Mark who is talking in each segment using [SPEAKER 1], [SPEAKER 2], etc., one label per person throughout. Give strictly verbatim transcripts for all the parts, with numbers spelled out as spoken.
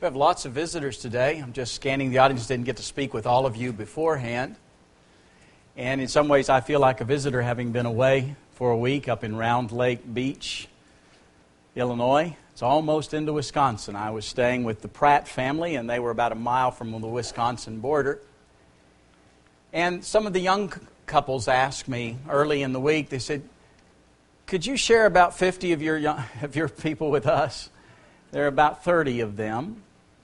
[SPEAKER 1] We have lots of visitors today. I'm just scanning the audience. Didn't get to speak with all of you beforehand. And in some ways, I feel like a visitor having been away for a week up in Round Lake Beach, Illinois. It's almost into Wisconsin. I was staying with the Pratt family, and they were about a mile from the Wisconsin border. And some of the young couples asked me early in the week, they said, could you share about fifty of your young, of your people with us? There are about thirty of them.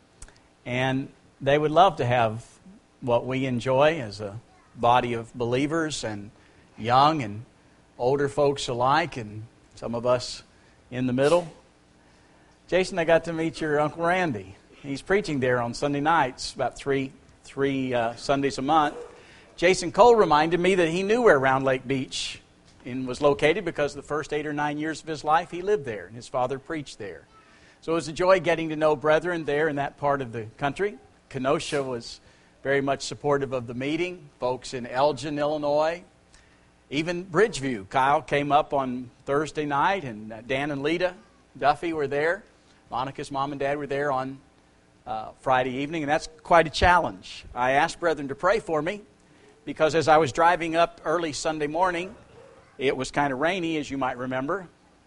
[SPEAKER 1] And they would love to have what we enjoy as a body of believers, and young and older folks alike, and some of us in the middle. Jason, I got to meet your Uncle Randy. He's preaching there on Sunday nights, about three three uh, Sundays a month. Jason Cole reminded me that he knew where Round Lake Beach in, was located because the first eight or nine years of his life he lived there, and his father preached there. So it was a joy getting to know brethren there in that part of the country. Kenosha was very much supportive of the meeting. Folks in Elgin, Illinois. Even Bridgeview. Kyle came up on Thursday night, and Dan and Lita Duffy were there. Monica's mom and dad were there on uh, Friday evening, and that's quite a challenge. I asked brethren to pray for me because as I was driving up early Sunday morning, it was kind of rainy, as you might remember.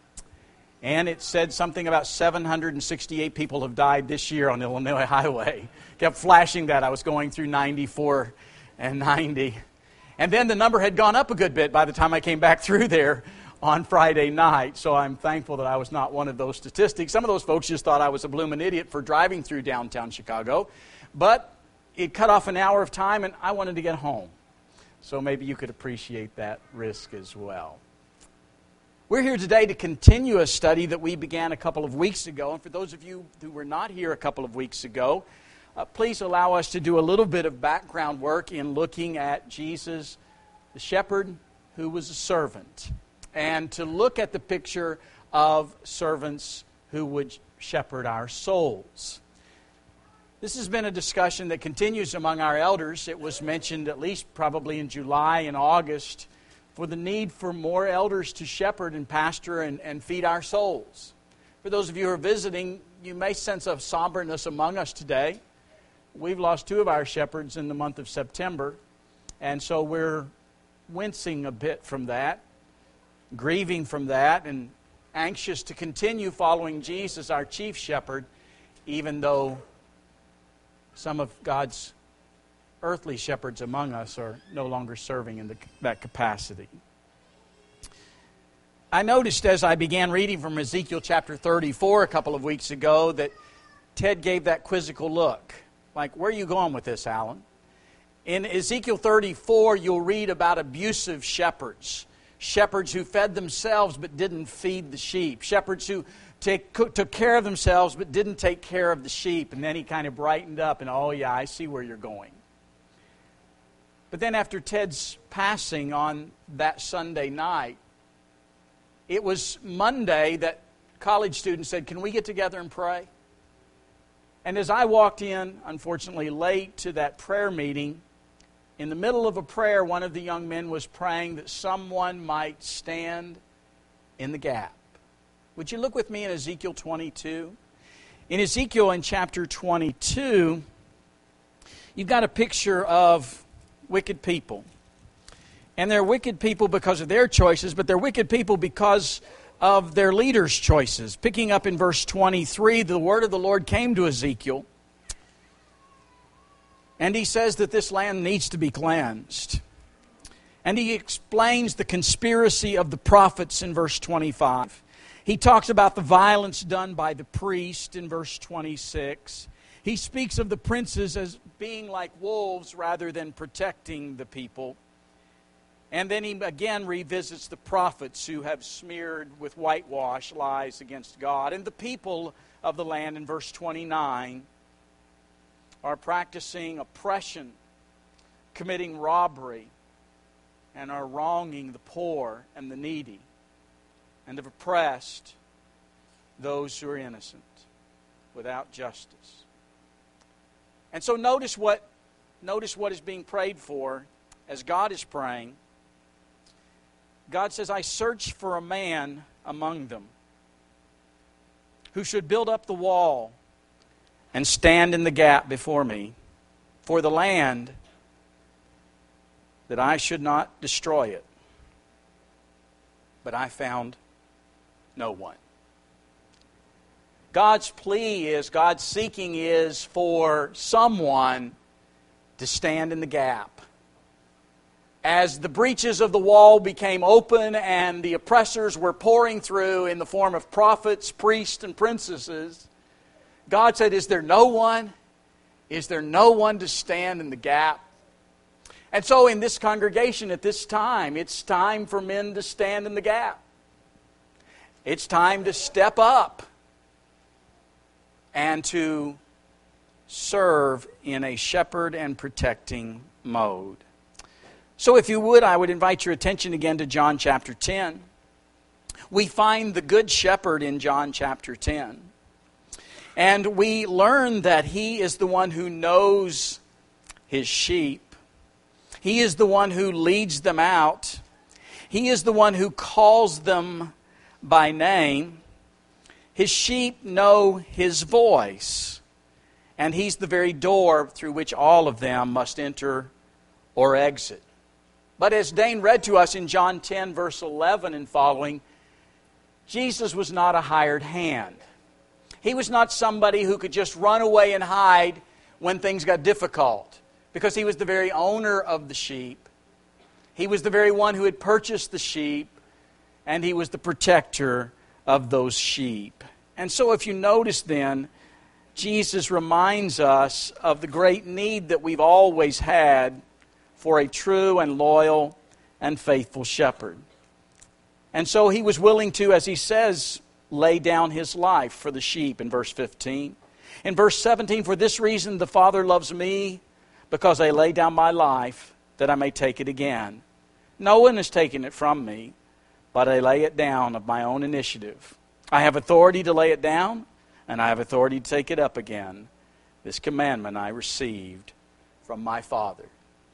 [SPEAKER 1] And it said something about seven hundred sixty-eight people have died this year on Illinois Highway. Kept flashing that. I was going through ninety-four and ninety. And then the number had gone up a good bit by the time I came back through there on Friday night. So I'm thankful that I was not one of those statistics. Some of those folks just thought I was a bloomin' idiot for driving through downtown Chicago. But it cut off an hour of time, and I wanted to get home. So maybe you could appreciate that risk as well. We're here today to continue a study that we began a couple of weeks ago. And for those of you who were not here a couple of weeks ago, uh, please allow us to do a little bit of background work in looking at Jesus, the shepherd who was a servant, and to look at the picture of servants who would shepherd our souls. This has been a discussion that continues among our elders. It was mentioned at least probably in July and August for the need for more elders to shepherd and pastor and, and feed our souls. For those of you who are visiting, you may sense a somberness among us today. We've lost two of our shepherds in the month of September, and so we're wincing a bit from that, grieving from that, and anxious to continue following Jesus, our chief shepherd, even though some of God's earthly shepherds among us are no longer serving in the, that capacity. I noticed as I began reading from Ezekiel chapter thirty-four a couple of weeks ago that Ted gave that quizzical look. Like, where are you going with this, Alan? In Ezekiel thirty-four, you'll read about abusive shepherds. Shepherds who fed themselves but didn't feed the sheep. Shepherds who take, took care of themselves but didn't take care of the sheep. And then he kind of brightened up and, oh yeah, I see where you're going. But then after Ted's passing on that Sunday night, it was Monday that college students said, can we get together and pray? And as I walked in, unfortunately late to that prayer meeting, in the middle of a prayer, one of the young men was praying that someone might stand in the gap. Would you look with me in Ezekiel twenty-two? In Ezekiel in chapter twenty-two, you've got a picture of wicked people. And they're wicked people because of their choices, but they're wicked people because of their leaders' choices. Picking up in verse twenty-three, the word of the Lord came to Ezekiel, and he says that this land needs to be cleansed. And he explains the conspiracy of the prophets in verse twenty-five. He talks about the violence done by the priest in verse twenty-six. He speaks of the princes as being like wolves rather than protecting the people. And then he again revisits the prophets who have smeared with whitewash lies against God. And the people of the land in verse twenty-nine are practicing oppression, committing robbery, and are wronging the poor and the needy, and have oppressed those who are innocent without justice. And so notice what, notice what is being prayed for as God is praying. God says, I search for a man among them who should build up the wall and stand in the gap before me for the land, that I should not destroy it. But I found no one. God's plea is, God's seeking is for someone to stand in the gap. As the breaches of the wall became open and the oppressors were pouring through in the form of prophets, priests, and princesses, God said, is there no one? Is there no one to stand in the gap? And so in this congregation at this time, it's time for men to stand in the gap. It's time to step up and to serve in a shepherd and protecting mode. So if you would, I would invite your attention again to John chapter ten. We find the Good Shepherd in John chapter ten. And we learn that He is the one who knows His sheep. He is the one who leads them out. He is the one who calls them by name. His sheep know His voice. And He's the very door through which all of them must enter or exit. But as Dane read to us in John ten, verse eleven and following, Jesus was not a hired hand. He was not somebody who could just run away and hide when things got difficult, because He was the very owner of the sheep. He was the very one who had purchased the sheep, and He was the protector of those sheep. And so if you notice then, Jesus reminds us of the great need that we've always had for a true and loyal and faithful shepherd. And so He was willing to, as He says, lay down His life for the sheep in verse fifteen. In verse seventeen, for this reason the Father loves me, because I lay down my life that I may take it again. No one has taken it from me, but I lay it down of my own initiative. I have authority to lay it down, and I have authority to take it up again. This commandment I received from my Father.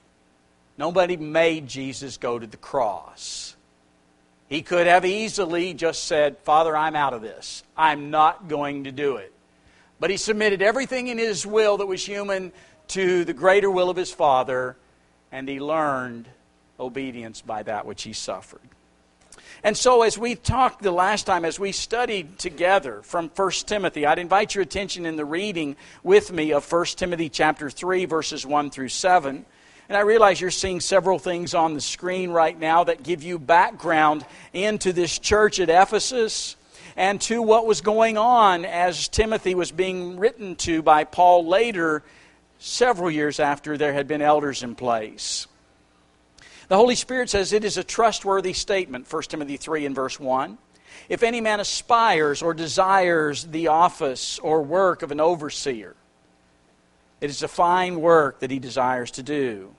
[SPEAKER 1] Nobody made Jesus go to the cross. He could have easily just said, Father, I'm out of this. I'm not going to do it. But He submitted everything in His will that was human to the greater will of His Father, and He learned obedience by that which He suffered. And so as we talked the last time, as we studied together from First Timothy, I'd invite your attention in the reading with me of First Timothy chapter three, verses one through seven. And I realize you're seeing several things on the screen right now that give you background into this church at Ephesus and to what was going on as Timothy was being written to by Paul later, several years after there had been elders in place. The Holy Spirit says it is a trustworthy statement, First Timothy three and verse one. If any man aspires or desires the office or work of an overseer, it is a fine work that he desires to do.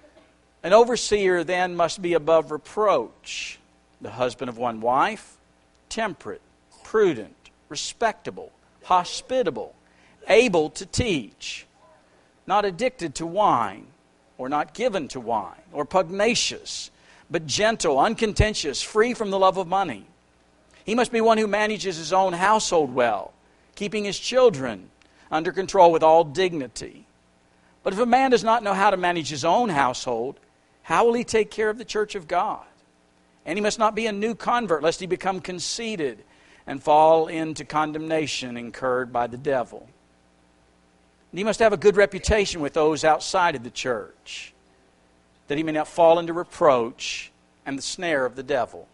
[SPEAKER 1] An overseer then must be above reproach, the husband of one wife, temperate, prudent, respectable, hospitable, able to teach, not addicted to wine, or not given to wine, or pugnacious, but gentle, uncontentious, free from the love of money. He must be one who manages his own household well, keeping his children under control with all dignity. But if a man does not know how to manage his own household, how will he take care of the church of God? And he must not be a new convert, lest he become conceited and fall into condemnation incurred by the devil. And he must have a good reputation with those outside of the church, that he may not fall into reproach and the snare of the devil.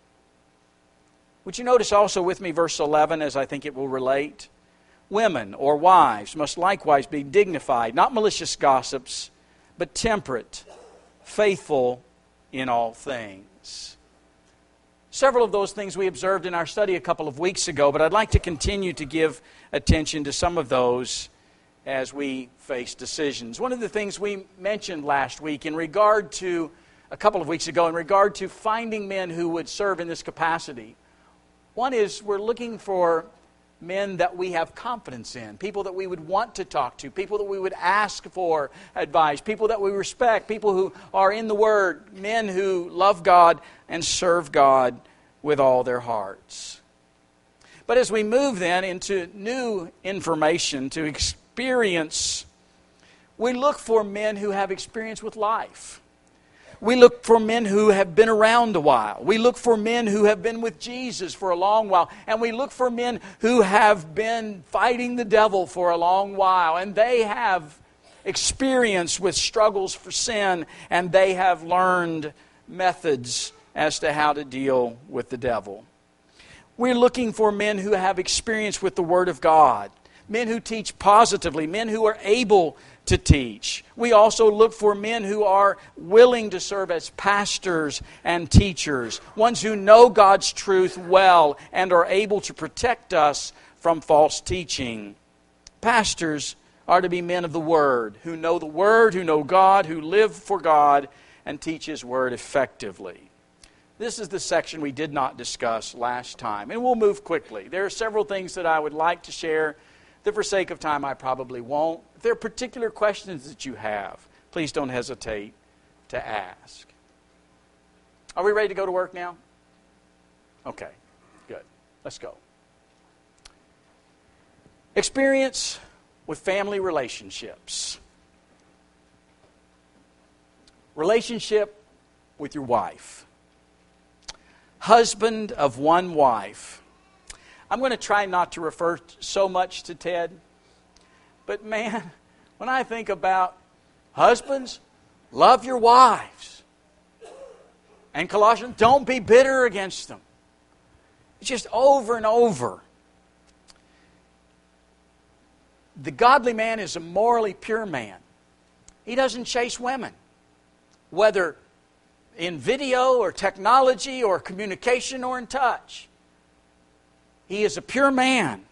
[SPEAKER 1] Would you notice also with me verse eleven, as I think it will relate? Women or wives must likewise be dignified, not malicious gossips, but temperate, faithful in all things. Several of those things we observed in our study a couple of weeks ago, but I'd like to continue to give attention to some of those as we face decisions. One of the things we mentioned last week in regard to, a couple of weeks ago, in regard to finding men who would serve in this capacity, one is we're looking for men that we have confidence in, people that we would want to talk to, people that we would ask for advice, people that we respect, people who are in the Word, men who love God and serve God with all their hearts. But as we move then into new information to ex- experience, we look for men who have experience with life. We look for men who have been around a while. We look for men who have been with Jesus for a long while. And we look for men who have been fighting the devil for a long while. And they have experience with struggles for sin. And they have learned methods as to how to deal with the devil. We're looking for men who have experience with the Word of God. Men who teach positively. Men who are able to teach. We also look for men who are willing to serve as pastors and teachers. Ones who know God's truth well and are able to protect us from false teaching. Pastors are to be men of the Word, who know the Word, who know God, who live for God, and teach His Word effectively. This is the section we did not discuss last time, and we'll move quickly. There are several things that I would like to share that for sake of time I probably won't. If there are particular questions that you have, please don't hesitate to ask. Are we ready to go to work now? Okay, good. Let's go. Experience with family relationships. Relationship with your wife. Husband of one wife. I'm going to try not to refer so much to Ted, but man, when I think about husbands, love your wives. And Colossians, don't be bitter against them. It's just over and over. The godly man is a morally pure man. He doesn't chase women, whether in video or technology or communication or in touch. He is a pure man.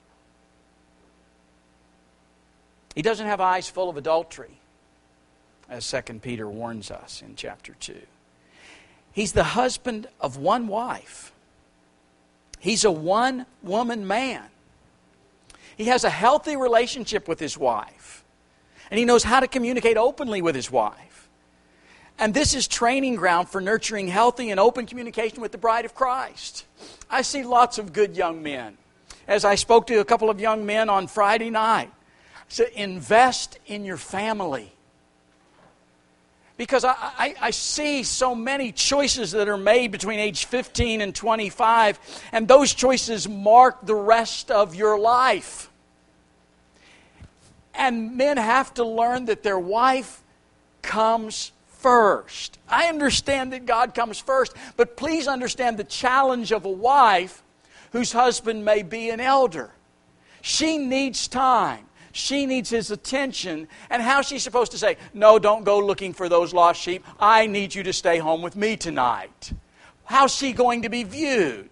[SPEAKER 1] He doesn't have eyes full of adultery, as Second Peter warns us in chapter two. He's the husband of one wife. He's a one-woman man. He has a healthy relationship with his wife. And he knows how to communicate openly with his wife. And this is training ground for nurturing healthy and open communication with the bride of Christ. I see lots of good young men. As I spoke to a couple of young men on Friday night, I said, invest in your family. Because I, I, I see so many choices that are made between age fifteen and twenty-five, and those choices mark the rest of your life. And men have to learn that their wife comes first. I understand that God comes first, but please understand the challenge of a wife whose husband may be an elder. She needs time. She needs his attention. And how's she supposed to say, no, don't go looking for those lost sheep. I need you to stay home with me tonight. How's she going to be viewed?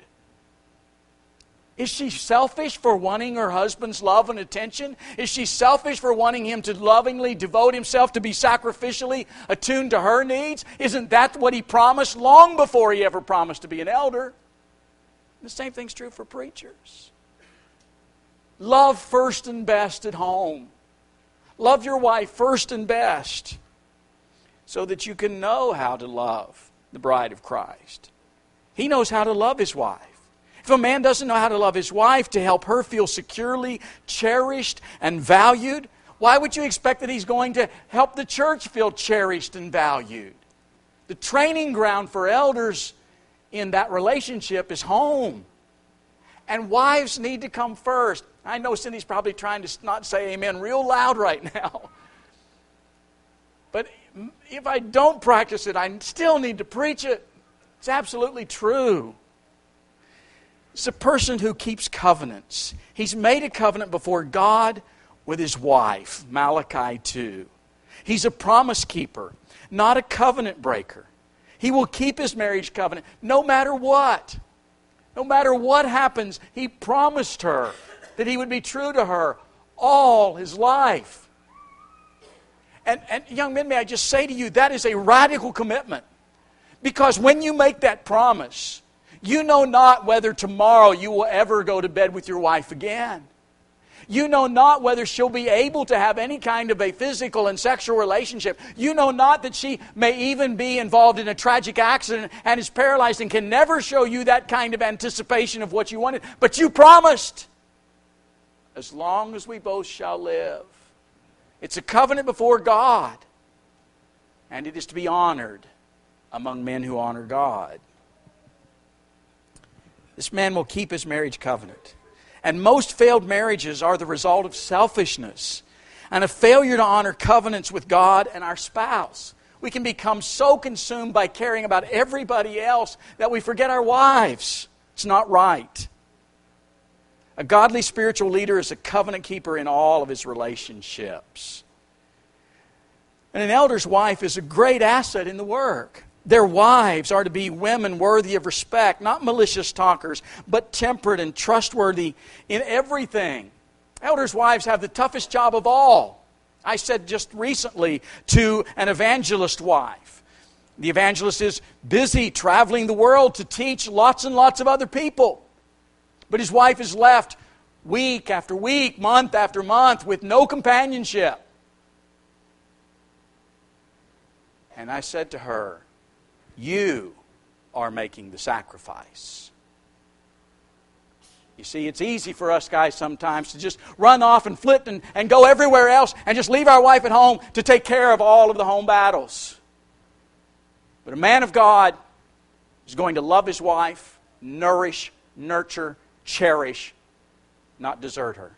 [SPEAKER 1] Is she selfish for wanting her husband's love and attention? Is she selfish for wanting him to lovingly devote himself to be sacrificially attuned to her needs? Isn't that what he promised long before he ever promised to be an elder? The same thing's true for preachers. Love first and best at home. Love your wife first and best so that you can know how to love the bride of Christ. He knows how to love his wife. If a man doesn't know how to love his wife to help her feel securely cherished and valued, why would you expect that he's going to help the church feel cherished and valued? The training ground for elders in that relationship is home. And wives need to come first. I know Cindy's probably trying to not say amen real loud right now. But if I don't practice it, I still need to preach it. It's absolutely true. It's a person who keeps covenants. He's made a covenant before God with his wife, Malachi two. He's a promise keeper, not a covenant breaker. He will keep his marriage covenant no matter what. No matter what happens, he promised her that he would be true to her all his life. And, and young men, may I just say to you, that is a radical commitment. Because when you make that promise, you know not whether tomorrow you will ever go to bed with your wife again. You know not whether she'll be able to have any kind of a physical and sexual relationship. You know not that she may even be involved in a tragic accident and is paralyzed and can never show you that kind of anticipation of what you wanted. But you promised. as long as we both shall live. It's a covenant before God, and it is to be honored among men who honor God. This man will keep his marriage covenant. And most failed marriages are the result of selfishness and a failure to honor covenants with God and our spouse. We can become so consumed by caring about everybody else that we forget our wives. It's not right. A godly spiritual leader is a covenant keeper in all of his relationships. And an elder's wife is a great asset in the work. Their wives are to be women worthy of respect, not malicious talkers, but temperate and trustworthy in everything. Elders' wives have the toughest job of all. I said just recently to an evangelist wife. The evangelist is busy traveling the world to teach lots and lots of other people. But his wife is left week after week, month after month, with no companionship. And I said to her, you are making the sacrifice. You see, it's easy for us guys sometimes to just run off and flit and, and go everywhere else and just leave our wife at home to take care of all of the home battles. But a man of God is going to love his wife, nourish, nurture, cherish, not desert her.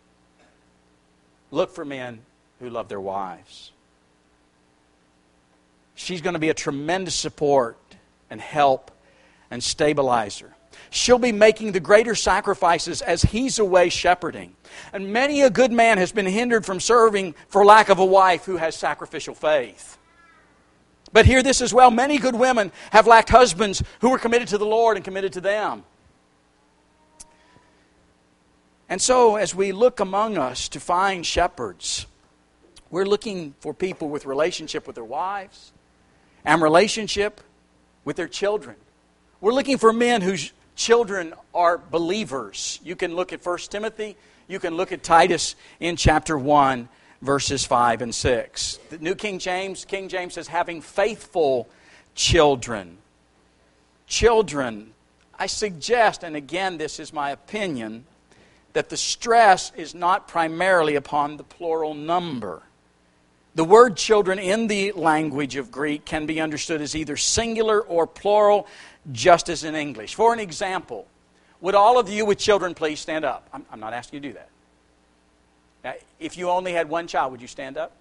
[SPEAKER 1] Look for men who love their wives. She's going to be a tremendous support and help and stabilizer. She'll be making the greater sacrifices as he's away shepherding. And many a good man has been hindered from serving for lack of a wife who has sacrificial faith. But hear this as well, many good women have lacked husbands who were committed to the Lord and committed to them. And so as we look among us to find shepherds, we're looking for people with relationship with their wives and relationship with their children. We're looking for men whose children are believers. You can look at First Timothy. You can look at Titus in chapter one, verses five and six. The New King James, King James says, having faithful children. Children, I suggest, and again this is my opinion, that the stress is not primarily upon the plural number. The word children in the language of Greek can be understood as either singular or plural, just as in English. For an example, would all of you with children please stand up? I'm, I'm not asking you to do that. Now, if you only had one child, would you stand up?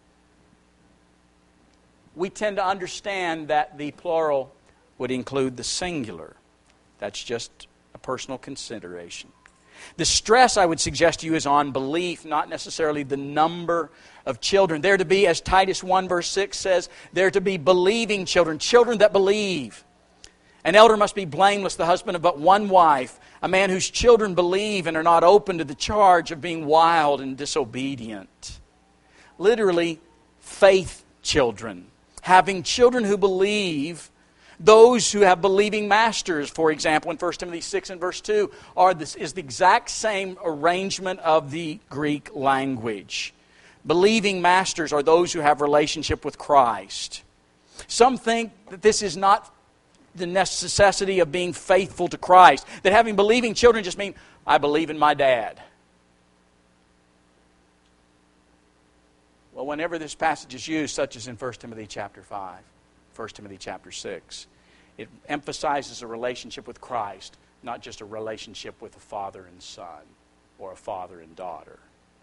[SPEAKER 1] We tend to understand that the plural would include the singular. That's just a personal consideration. The stress, I would suggest to you, is on belief, not necessarily the number of children. They're to be, as Titus one verse six says, they're to be believing children, children that believe. An elder must be blameless, the husband of but one wife, a man whose children believe and are not open to the charge of being wild and disobedient. Literally, faith children. Having children who believe. Those who have believing masters, for example, in First Timothy six and verse two, are this, is the exact same arrangement of the Greek language. Believing masters are those who have relationship with Christ. Some think that this is not the necessity of being faithful to Christ. That having believing children just mean, I believe in my dad. Well, whenever this passage is used, such as in First Timothy chapter five, First Timothy chapter six, it emphasizes a relationship with Christ, not just a relationship with a father and son or a father and daughter.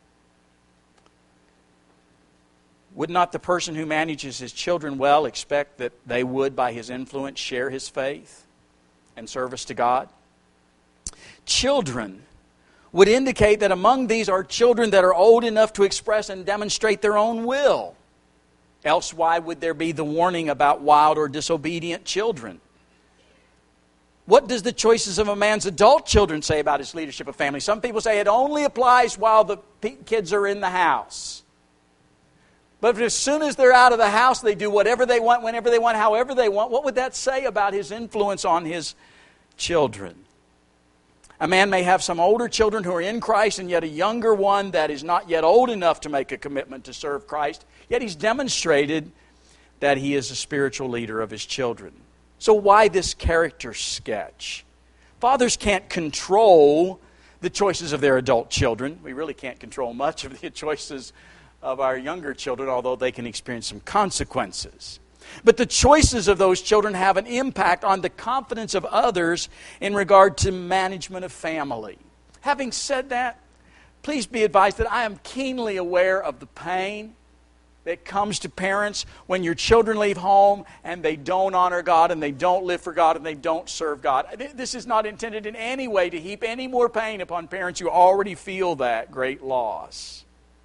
[SPEAKER 1] Would not the person who manages his children well expect that they would, by his influence, share his faith and service to God? Children would indicate that among these are children that are old enough to express and demonstrate their own will. Else why would there be the warning about wild or disobedient children? What does the choices of a man's adult children say about his leadership of family? Some people say it only applies while the kids are in the house. But as soon as they're out of the house, they do whatever they want, whenever they want, however they want. What would that say about his influence on his children? A man may have some older children who are in Christ and yet a younger one that is not yet old enough to make a commitment to serve Christ. Yet he's demonstrated that he is a spiritual leader of his children. So why this character sketch? Fathers can't control the choices of their adult children. We really can't control much of the choices of our younger children, although they can experience some consequences. But the choices of those children have an impact on the confidence of others in regard to management of family. Having said that, please be advised that I am keenly aware of the pain that comes to parents when your children leave home and they don't honor God and they don't live for God and they don't serve God. This is not intended in any way to heap any more pain upon parents who already feel that great loss.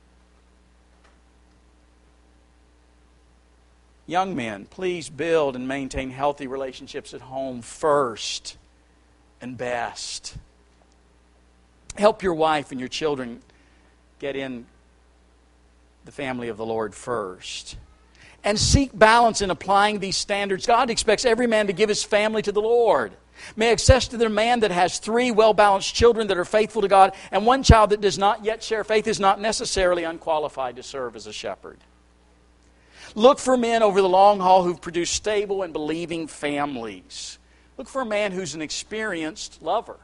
[SPEAKER 1] Young men, please build and maintain healthy relationships at home first and best. Help your wife and your children get in the family of the Lord first. And seek balance in applying these standards. God expects every man to give his family to the Lord. May access to the man that has three well-balanced children that are faithful to God and one child that does not yet share faith is not necessarily unqualified to serve as a shepherd. Look for men over the long haul who've produced stable and believing families. Look for a man who's an experienced lover.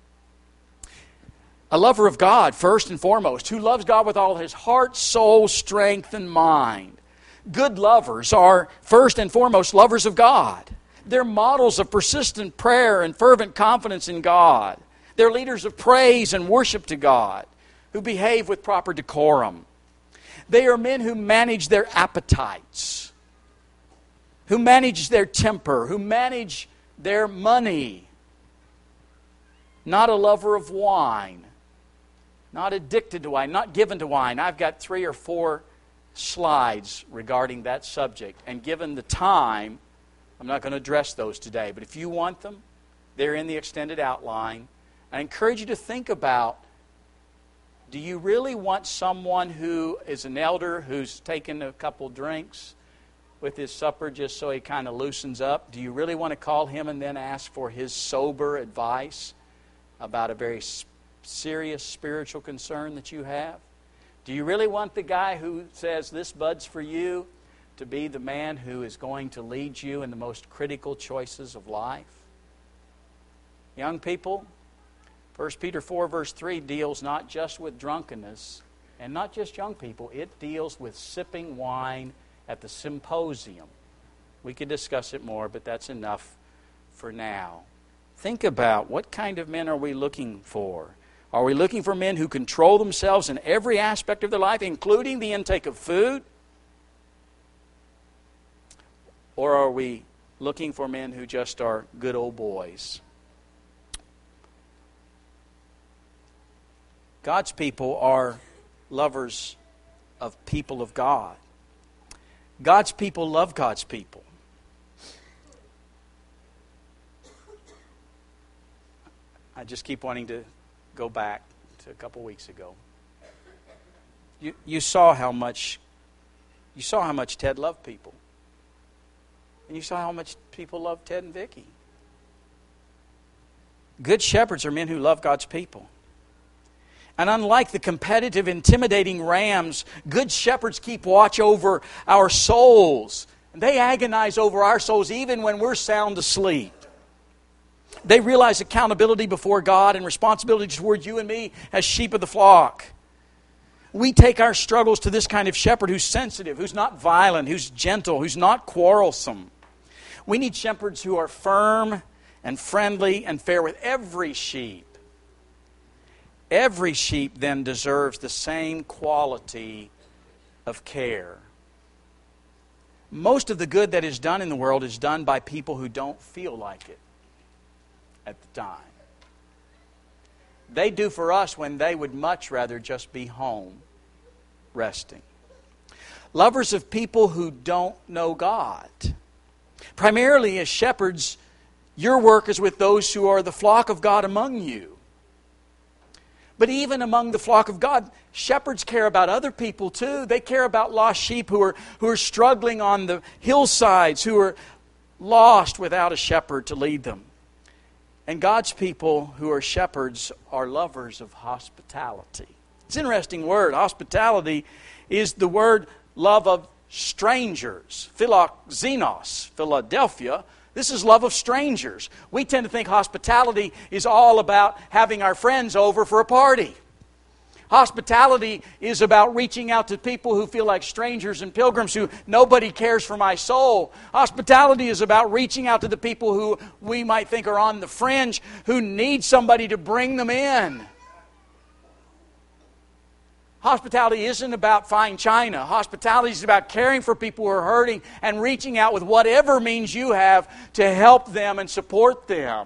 [SPEAKER 1] A lover of God, first and foremost, who loves God with all his heart, soul, strength, and mind. Good lovers are, first and foremost, lovers of God. They're models of persistent prayer and fervent confidence in God. They're leaders of praise and worship to God, who behave with proper decorum. They are men who manage their appetites, who manage their temper, who manage their money. Not a lover of wine. Not addicted to wine, not given to wine. I've got three or four slides regarding that subject. And given the time, I'm not going to address those today. But if you want them, they're in the extended outline. I encourage you to think about, do you really want someone who is an elder who's taken a couple drinks with his supper just so he kind of loosens up? Do you really want to call him and then ask for his sober advice about a very serious spiritual concern that you have? Do you really want the guy who says this bud's for you to be the man who is going to lead you in the most critical choices of life? Young people, First Peter four verse three deals not just with drunkenness and not just young people. It deals with sipping wine at the symposium. We could discuss it more, but that's enough for now. Think about, what kind of men are we looking for? Are we looking for men who control themselves in every aspect of their life, including the intake of food? Or are we looking for men who just are good old boys? God's people are lovers of people of God. God's people love God's people. I just keep wanting to go back to a couple weeks ago. You you saw how much you saw how much Ted loved people. And you saw how much people loved Ted and Vicky. Good shepherds are men who love God's people. And unlike the competitive, intimidating rams, good shepherds keep watch over our souls. And they agonize over our souls even when we're sound asleep. They realize accountability before God and responsibility toward you and me as sheep of the flock. We take our struggles to this kind of shepherd who's sensitive, who's not violent, who's gentle, who's not quarrelsome. We need shepherds who are firm and friendly and fair with every sheep. Every sheep then deserves the same quality of care. Most of the good that is done in the world is done by people who don't feel like it at the time. They do for us when they would much rather just be home, resting. Lovers of people who don't know God. Primarily as shepherds, your work is with those who are the flock of God among you. But even among the flock of God, shepherds care about other people too. They care about lost sheep who are, who are struggling on the hillsides, who are lost without a shepherd to lead them. And God's people who are shepherds are lovers of hospitality. It's an interesting word. Hospitality is the word love of strangers. Philoxenos, Philadelphia, This is love of strangers. We tend to think hospitality is all about having our friends over for a party. Hospitality is about reaching out to people who feel like strangers and pilgrims, who nobody cares for my soul. Hospitality is about reaching out to the people who we might think are on the fringe, who need somebody to bring them in. Hospitality isn't about fine china. Hospitality is about caring for people who are hurting and reaching out with whatever means you have to help them and support them.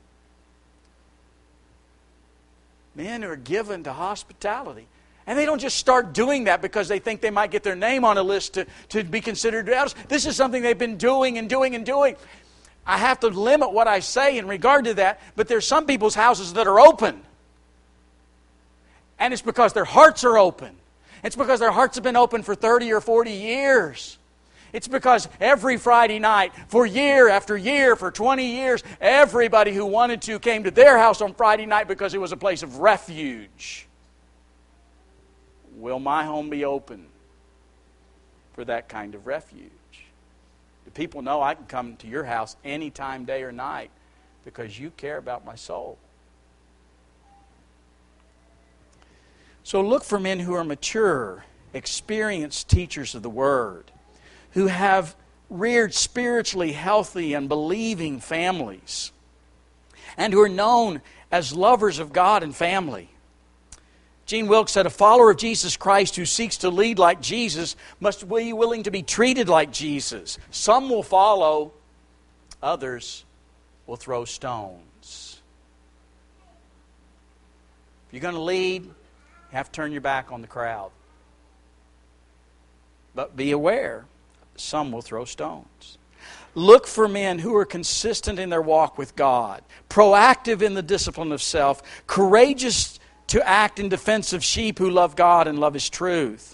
[SPEAKER 1] Men are given to hospitality. And they don't just start doing that because they think they might get their name on a list to, to be considered elders. This is something they've been doing and doing and doing. I have to limit what I say in regard to that, but there's some people's houses that are open. And it's because their hearts are open. It's because their hearts have been open for thirty or forty years. It's because every Friday night, for year after year, for twenty years, everybody who wanted to came to their house on Friday night because it was a place of refuge. Will my home be open for that kind of refuge? Do people know I can come to your house anytime, day or night, because you care about my soul? So look for men who are mature, experienced teachers of the Word, who have reared spiritually healthy and believing families, and who are known as lovers of God and family. Gene Wilkes said, a follower of Jesus Christ who seeks to lead like Jesus must be willing to be treated like Jesus. Some will follow, others will throw stones. If you're going to lead, you have to turn your back on the crowd. But be aware, some will throw stones. Look for men who are consistent in their walk with God, proactive in the discipline of self, courageous to act in defense of sheep who love God and love His truth.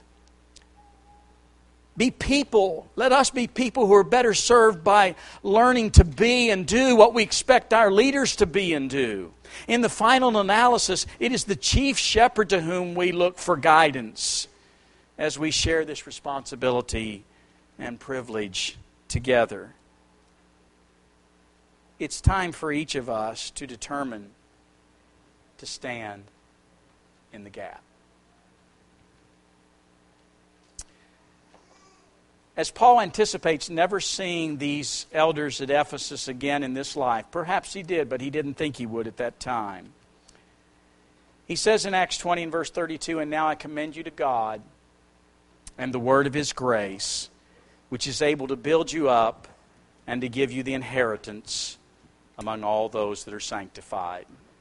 [SPEAKER 1] Be people. Let us be people who are better served by learning to be and do what we expect our leaders to be and do. In the final analysis, it is the chief shepherd to whom we look for guidance as we share this responsibility and privilege together. It's time for each of us to determine to stand in the gap. As Paul anticipates never seeing these elders at Ephesus again in this life, perhaps he did, but he didn't think he would at that time. He says in Acts twenty and verse thirty-two, "And now I commend you to God and the word of His grace, which is able to build you up and to give you the inheritance among all those that are sanctified."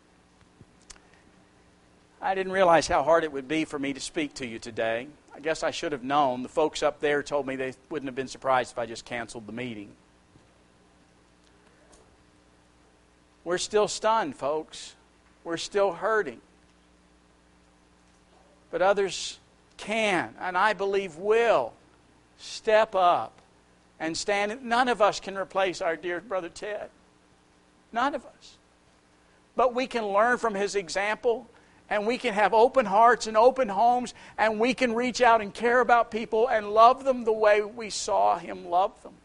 [SPEAKER 1] I didn't realize how hard it would be for me to speak to you today. I guess I should have known. The folks up there told me they wouldn't have been surprised if I just canceled the meeting. We're still stunned, folks. We're still hurting. But others can, and I believe will, step up and stand. None of us can replace our dear brother Ted. None of us. But we can learn from his example, and we can have open hearts and open homes, and we can reach out and care about people and love them the way we saw him love them.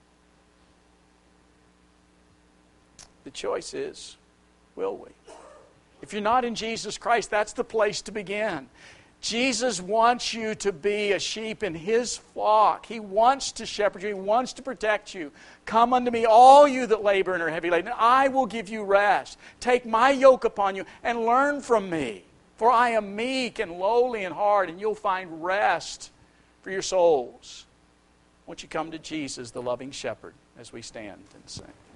[SPEAKER 1] The choice is, will we? If you're not in Jesus Christ, that's the place to begin. Jesus wants you to be a sheep in His flock. He wants to shepherd you. He wants to protect you. Come unto me, all you that labor and are heavy laden, and I will give you rest. Take my yoke upon you and learn from me. For I am meek and lowly in heart, and you'll find rest for your souls. Won't you come to Jesus, the loving shepherd, as we stand and sing.